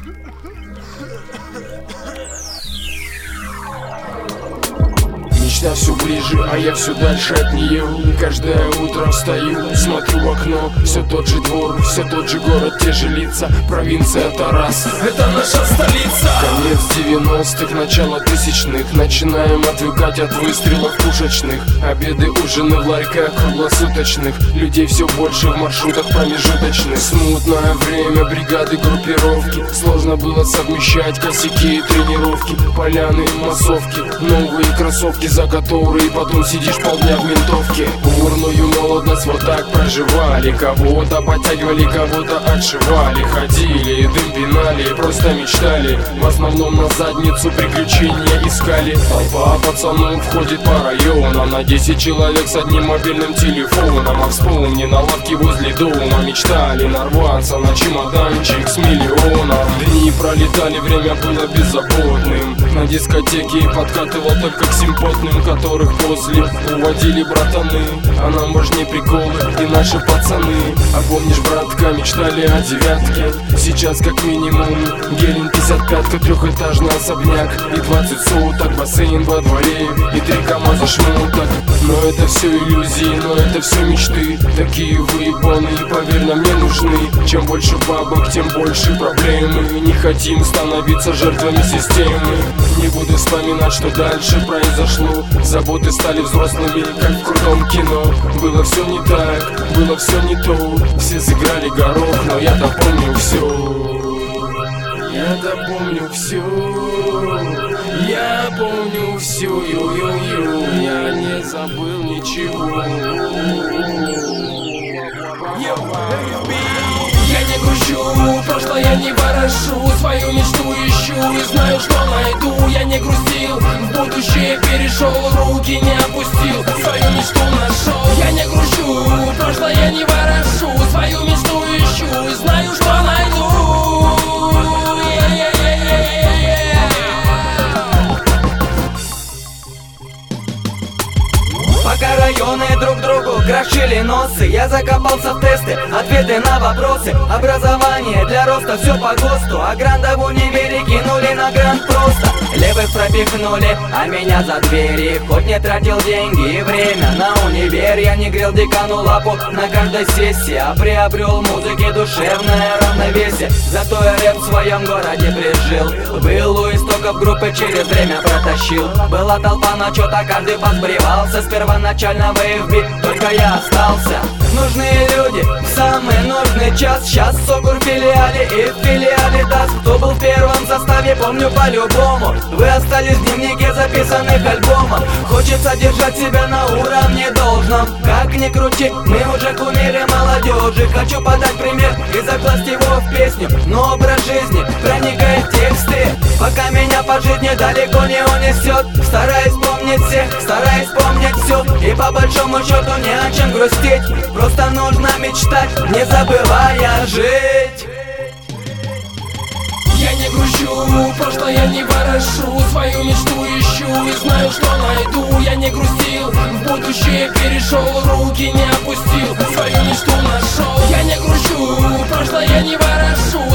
Мечта все ближе, а я все дальше от нее. Каждое утро встаю, смотрю в окно. Все тот же двор, все тот же город, те же лица. Провинция Тарас, это наша столица. Конец 90-х, начало тысячных. Начинаем отвыкать от выстрелов пушечных. Обеды, ужины в ларьках круглосуточных. Людей все больше в маршрутах промежуточных. Смутное время, бригады, группировки. Сложно было совмещать косяки и тренировки. Поляны, массовки, новые кроссовки, за которые потом сидишь полдня в ментовке. Бурную молодость вот так проживали. Кого-то подтягивали, кого-то отшивали. Ходили, дым пинали, просто мечтали. В основном на задницу приключения искали. Толпа пацанов входит по районам. На 10 человек с одним мобильным телефоном. А вспомни, на лавке возле дома мечтали нарваться на чемоданчик с миллионов. Дни пролетали, время было беззаботным. На дискотеке подкатывал только к симпотным, которых после уводили братаны. А нам важнее приколы и наши пацаны. А помнишь, братка, мечтали о девятке? Сейчас как минимум Гелен 55-ка, трехэтажный особняк и 20 соток, бассейн во дворе и 3 КамАЗа шмоток. Но это все иллюзии, но это все мечты. Такие выебаны, поверь, нам не нужны. Чем больше бабок, тем больше проблемы. Не хотим становиться жертвами системы. Не буду вспоминать, что дальше произошло. Заботы стали взрослыми, как в крутом кино. Было все не так, было все не то. Все сыграли горох, но я-то помню все. Я-то помню все. Я помню все, ю-ю-ю. Я не забыл ничего. Я не грущу, прошлое не ворошу. Свою мечту ищу и знаю, что найду. Я не грустил, в будущее перешел, руки не опустил, свою мечту нашел. Я не грущу, прошлое не ворошу. Свою мечту ищу и знаю, что найду. Пока районы друг другу крошили носы, я закопался в тесты, ответы на вопросы. Образование для роста, все по ГОСТу. А гранда в универе кинули на грант просто. Левых пропихнули, а меня за двери. Хоть не тратил деньги и время на универ, я не грел декану лапу на каждой сессии, а приобрел музыке душевное равновесие. Зато я рэп в своем городе прижил. Был у истоков группы, через время протащил. Была толпа, но чё-то каждый подбревался. С первоначального FB только я остался. Нужные люди в самый нужный час. Сейчас Сокур в филиале и в филиале даст. Кто был в первом составе, помню по-любому. Вы остались в дневнике записанных альбомов. Хочется держать себя на уровне должном. Как ни крути, мы уже кумиры молодежи. Хочу подать пример и закласть его в песню. Но образ жизни проникает в тексты. Пока меня по жизни далеко не унесет. Стараюсь помнить всех, стараюсь помнить все. И по большому счету не о чем грустить. Просто нужно мечтать, не забывая жить. Я не грущу, прошлое не ворошу. Свою мечту ищу и знаю, что найду. Я не грустил, в будущее перешел, руки не опустил, свою мечту нашел. Я не грущу, прошлое не ворошу.